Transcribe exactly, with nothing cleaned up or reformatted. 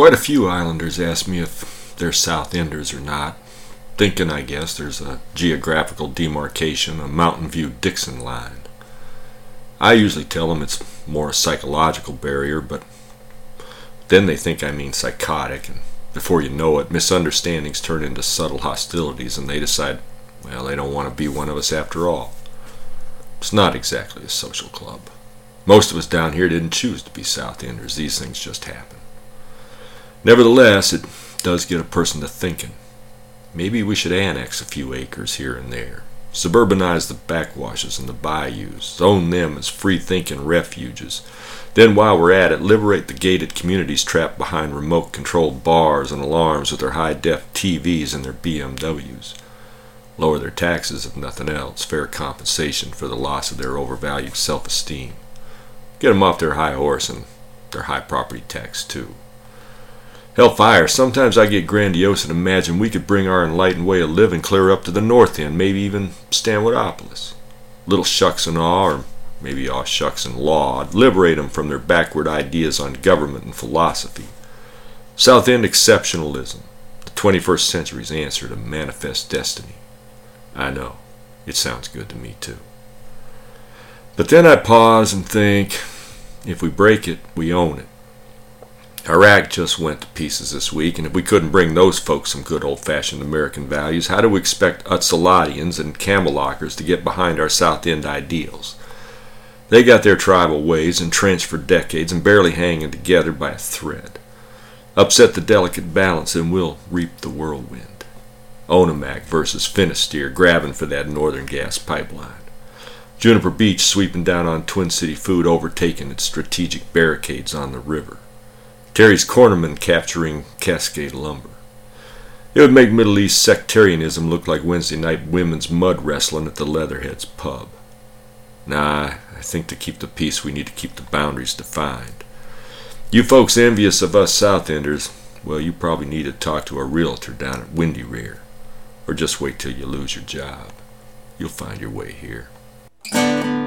Quite a few islanders ask me if they're South Enders or not, thinking, I guess, there's a geographical demarcation, a Mountain View-Dixon line. I usually tell them it's more a psychological barrier, but then they think I mean psychotic, and before you know it, misunderstandings turn into subtle hostilities, and they decide, well, they don't want to be one of us after all. It's not exactly a social club. Most of us down here didn't choose to be South Enders. These things just happen. Nevertheless, it does get a person to thinking. Maybe we should annex a few acres here and there, suburbanize the backwashes and the bayous, zone them as free-thinking refuges. Then while we're at it, liberate the gated communities trapped behind remote-controlled bars and alarms with their high-def T Vs and their B M Ws. Lower their taxes, if nothing else, fair compensation for the loss of their overvalued self-esteem. Get them off their high horse and their high property tax, too. Hellfire, sometimes I get grandiose and imagine we could bring our enlightened way of living clear up to the north end, maybe even Stanwoodopolis. Little shucks and awe, or maybe aw shucks and law, I'd liberate them from their backward ideas on government and philosophy. South End exceptionalism, the twenty-first century's answer to manifest destiny. I know, it sounds good to me too. But then I pause and think, if we break it, we own it. Iraq just went to pieces this week, and if we couldn't bring those folks some good old-fashioned American values, how do we expect Utsaladians and Camellockers to get behind our South End ideals? They got their tribal ways entrenched for decades and barely hanging together by a thread. Upset the delicate balance and we'll reap the whirlwind. Onomac versus Finisterre grabbing for that northern gas pipeline. Juniper Beach sweeping down on Twin City Food, overtaking its strategic barricades on the river. Terry's Cornerman capturing Cascade Lumber. It would make Middle East sectarianism look like Wednesday night women's mud wrestling at the Leatherheads pub. Nah, I think to keep the peace we need to keep the boundaries defined. You folks envious of us South Enders, well, you probably need to talk to a realtor down at Windy Rear. Or just wait till you lose your job. You'll find your way here.